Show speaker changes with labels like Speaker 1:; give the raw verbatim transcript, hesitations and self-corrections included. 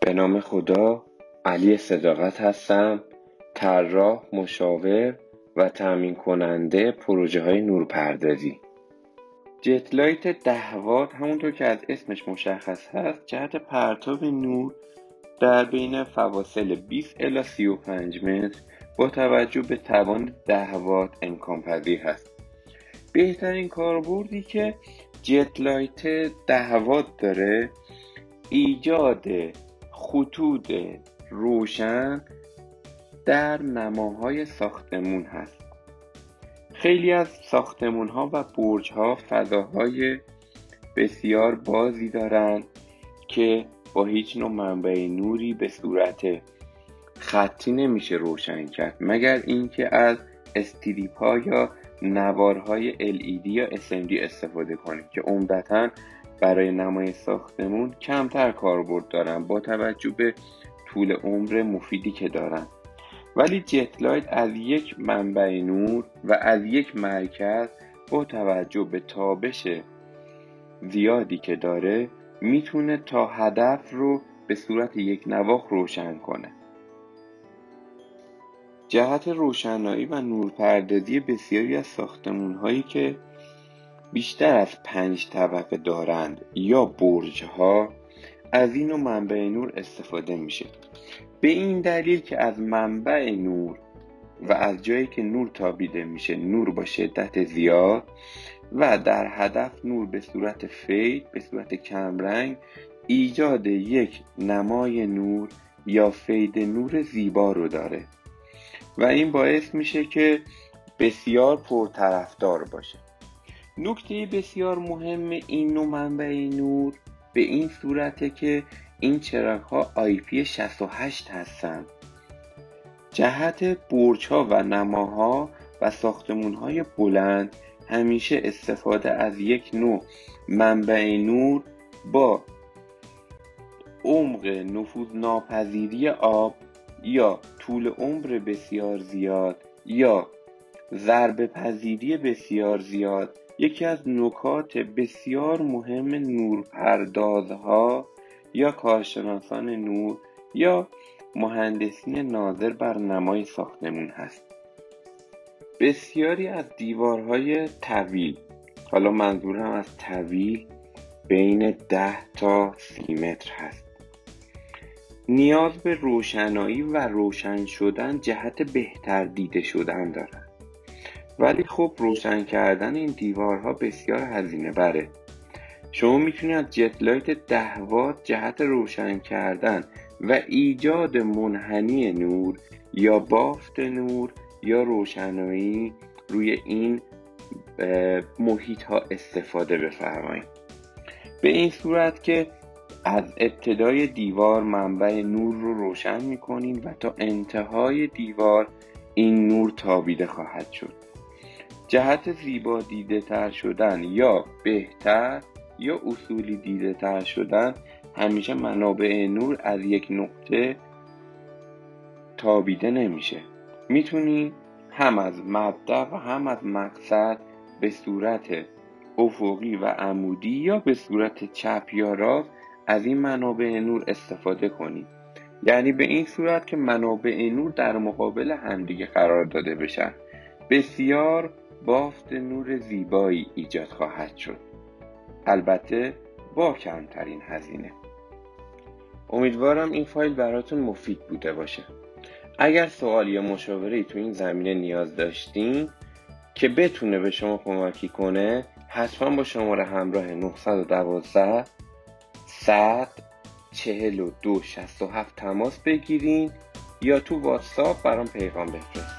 Speaker 1: به نام خدا، علی صداقت هستم، طراح، مشاور و تامین کننده پروژه های نورپردازی. جت لایت ده وات همونطور که از اسمش مشخص هست جهت پرتاب نور در بین فواصل بیست الی سی و پنج متر با توجه به توان ده وات امکان پذیر هست. بهترین کاربردی که جت لایت ده وات داره ایجاد خطوط روشن در نماهای ساختمون هست. خیلی از ساختمون ها و برج ها فضاهای بسیار بازی دارن که با هیچ نوع منبع نوری به صورت خطی نمیشه روشن کرد مگر اینکه از استریپ ها یا نوارهای ال ای دی یا اس ام دی استفاده کنیم که عمدتاً برای نمای ساختمون کمتر کاربرد دارن با توجه به طول عمر مفیدی که دارن. ولی جت لایت از یک منبع نور و از یک مرکز با توجه به تابش زیادی که داره میتونه تا هدف رو به صورت یک نواخت روشن کنه. جهت روشنایی و نورپردازی بسیاری از ساختمون هایی که بیشتر از پنج طبقه دارند یا برج ها از این نوع منبع نور استفاده میشه. به این دلیل که از منبع نور و از جایی که نور تابیده میشه نور با شدت زیاد و در هدف نور به صورت فید به صورت کمرنگ ایجاد یک نمای نور یا فید نور زیبا رو داره و این باعث میشه که بسیار پرطرفدار باشه. نکته بسیار مهم این نوع منبع نور به این صورته که این چراغ ها آی پی شصت و هشت هستند. جهت برج ها و نماها و ساختمون های بلند همیشه استفاده از یک نوع منبع نور با عمق نفوذ ناپذیری آب یا طول عمر بسیار زیاد یا ضربه پذیری بسیار زیاد یکی از نکات بسیار مهم نورپردازها یا کارشناسان نور یا مهندسین ناظر بر نمای ساختمون هست. بسیاری از دیوارهای طویل، حالا منظورم از طویل بین ده تا سی متر هست، نیاز به روشنایی و روشن شدن جهت بهتر دیده شدن دارن. ولی خب روشن کردن این دیوارها بسیار هزینه بره. شما میتونید از جت لایت ده وات جهت روشن کردن و ایجاد منحنی نور یا بافت نور یا روشنایی روی این محیط ها استفاده بفرمایید. به این صورت که از ابتدای دیوار منبع نور رو روشن میکنین و تا انتهای دیوار این نور تابیده خواهد شد. جهت زیبا دیده تر شدن یا بهتر یا اصولی دیده تر شدن همیشه منابع نور از یک نقطه تابیده نمیشه. میتونی هم از مبدأ و هم از مقصد به صورت افقی و عمودی یا به صورت چپ یا راست از این منابع نور استفاده کنی. یعنی به این صورت که منابع نور در مقابل همدیگه قرار داده بشن. بسیار بافت نور زیبایی ایجاد خواهد شد، البته با کمترین هزینه. امیدوارم این فایل براتون مفید بوده باشه. اگر سوال یا مشاوره‌ای تو این زمینه نیاز داشتین که بتونه به شما کمکی کنه حتما با شماره همراه نه یک دو صد چهل و دو شصت و هفت تماس بگیرین یا تو واتساپ برام پیغام بفرستین.